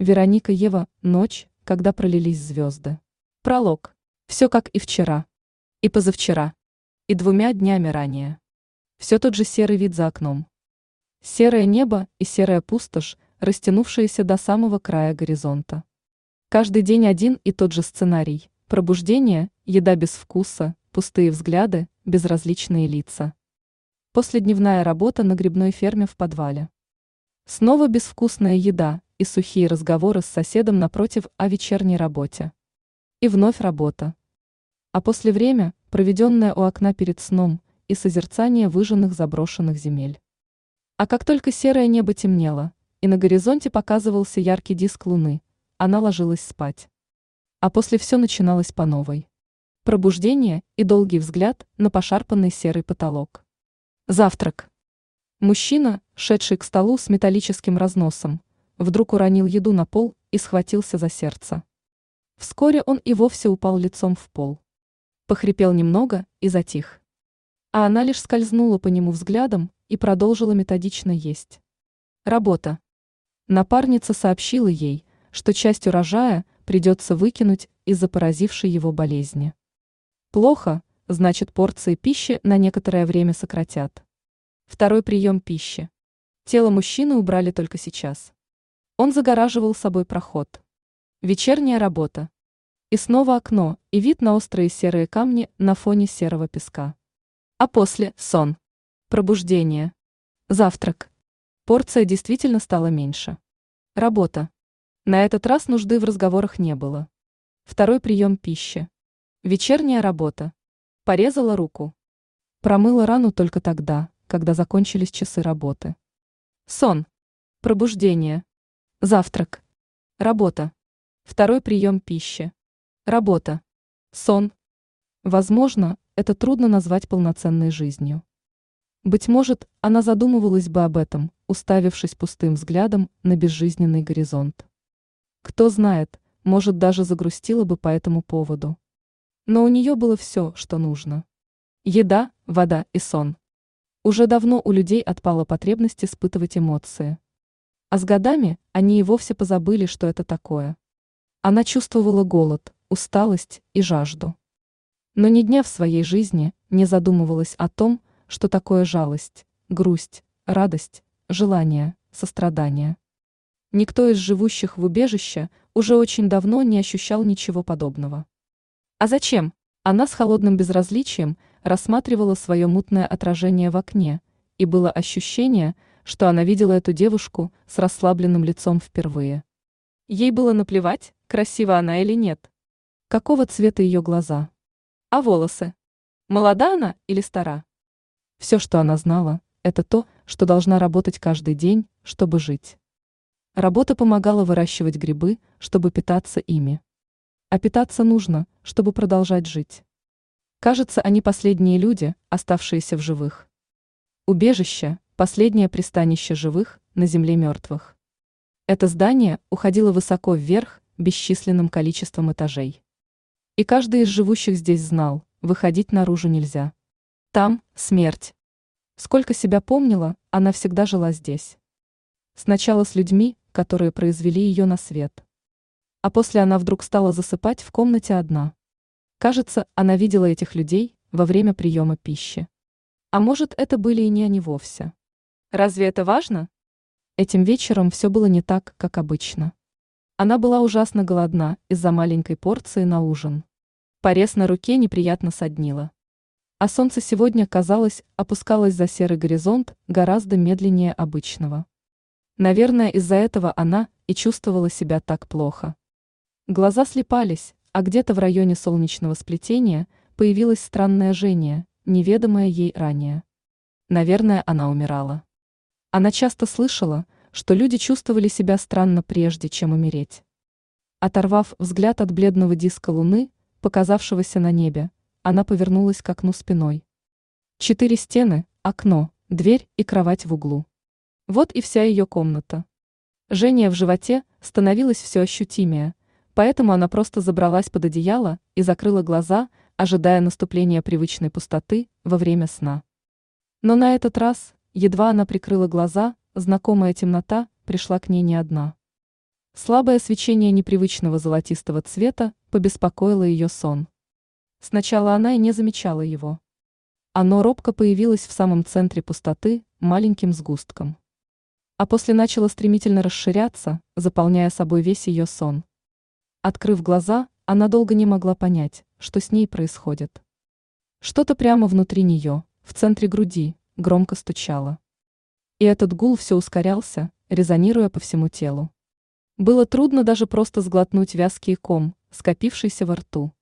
Вероника Ева, ночь, когда пролились звезды. Пролог. Все как и вчера. И позавчера. И 2 днями ранее. Все тот же серый вид за окном. Серое небо и серая пустошь, растянувшиеся до самого края горизонта. Каждый день один и тот же сценарий. Пробуждение, еда без вкуса, пустые взгляды, безразличные лица. Последневная работа на грибной ферме в подвале. Снова безвкусная еда и сухие разговоры с соседом напротив о вечерней работе. И вновь работа. А после время, проведенное у окна перед сном, и созерцание выжженных заброшенных земель. А как только серое небо темнело, и на горизонте показывался яркий диск луны, она ложилась спать. А после все начиналось по новой. Пробуждение и долгий взгляд на пошарпанный серый потолок. Завтрак. Мужчина, шедший к столу с металлическим разносом, вдруг уронил еду на пол и схватился за сердце. Вскоре он и вовсе упал лицом в пол. Похрипел немного и затих. А она лишь скользнула по нему взглядом и продолжила методично есть. Работа. Напарница сообщила ей, что часть урожая придется выкинуть из-за поразившей его болезни. Плохо, значит, порции пищи на некоторое время сократят. Второй прием пищи. Тело мужчины убрали только сейчас. Он загораживал собой проход. Вечерняя работа. И снова окно, и вид на острые серые камни на фоне серого песка. А после – сон. Пробуждение. Завтрак. Порция действительно стала меньше. Работа. На этот раз нужды в разговорах не было. Второй прием пищи. Вечерняя работа. Порезала руку. Промыла рану только тогда, когда закончились часы работы. Сон. Пробуждение. Завтрак. Работа. Второй прием пищи. Работа. Сон. Возможно, это трудно назвать полноценной жизнью. Быть может, она задумывалась бы об этом, уставившись пустым взглядом на безжизненный горизонт. Кто знает, может, даже загрустила бы по этому поводу. Но у нее было все, что нужно. Еда, вода и сон. Уже давно у людей отпала потребность испытывать эмоции. А с годами они и вовсе позабыли, что это такое. Она чувствовала голод, усталость и жажду. Но ни дня в своей жизни не задумывалась о том, что такое жалость, грусть, радость, желание, сострадание. Никто из живущих в убежище уже очень давно не ощущал ничего подобного. А зачем? Она с холодным безразличием рассматривала свое мутное отражение в окне, и было ощущение, что она видела эту девушку с расслабленным лицом впервые. Ей было наплевать, красива она или нет. Какого цвета ее глаза? А волосы? Молода она или стара? Все, что она знала, это то, что должна работать каждый день, чтобы жить. Работа помогала выращивать грибы, чтобы питаться ими. А питаться нужно, чтобы продолжать жить. Кажется, они последние люди, оставшиеся в живых. Убежище – последнее пристанище живых на земле мертвых. Это здание уходило высоко вверх, бесчисленным количеством этажей. И каждый из живущих здесь знал, выходить наружу нельзя. Там – смерть. Сколько себя помнила, она всегда жила здесь. Сначала с людьми, которые произвели ее на свет. А после она вдруг стала засыпать в комнате одна. Кажется, она видела этих людей во время приема пищи. А может, это были и не они вовсе. Разве это важно? Этим вечером все было не так, как обычно. Она была ужасно голодна из-за маленькой порции на ужин. Порез на руке неприятно соднило. А солнце сегодня, казалось, опускалось за серый горизонт гораздо медленнее обычного. Наверное, из-за этого она и чувствовала себя так плохо. Глаза слипались, а где-то в районе солнечного сплетения появилось странное жжение, неведомое ей ранее. Наверное, она умирала. Она часто слышала, что люди чувствовали себя странно прежде, чем умереть. Оторвав взгляд от бледного диска луны, показавшегося на небе, она повернулась к окну спиной. 4 стены, окно, дверь и кровать в углу. Вот и вся ее комната. Жжение в животе становилось все ощутимее, поэтому она просто забралась под одеяло и закрыла глаза, ожидая наступления привычной пустоты во время сна. Но на этот раз, едва она прикрыла глаза, знакомая темнота пришла к ней не одна. Слабое свечение непривычного золотистого цвета побеспокоило ее сон. Сначала она и не замечала его. Оно робко появилось в самом центре пустоты, маленьким сгустком. А после начало стремительно расширяться, заполняя собой весь ее сон. Открыв глаза, она долго не могла понять, что с ней происходит. Что-то прямо внутри нее, в центре груди, громко стучало. И этот гул все ускорялся, резонируя по всему телу. Было трудно даже просто сглотнуть вязкий ком, скопившийся во рту.